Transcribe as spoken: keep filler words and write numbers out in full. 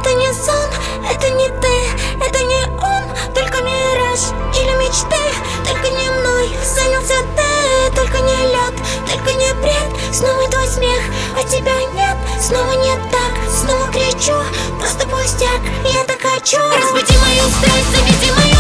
Это не сон, это не ты, это не он, только мираж или мечты. Только не мной занялся ты, только не лед, только не бред. Снова твой смех, а тебя нет, снова не так, снова кричу, просто пустяк, я так хочу. Разбуди мою страсть, заведи мою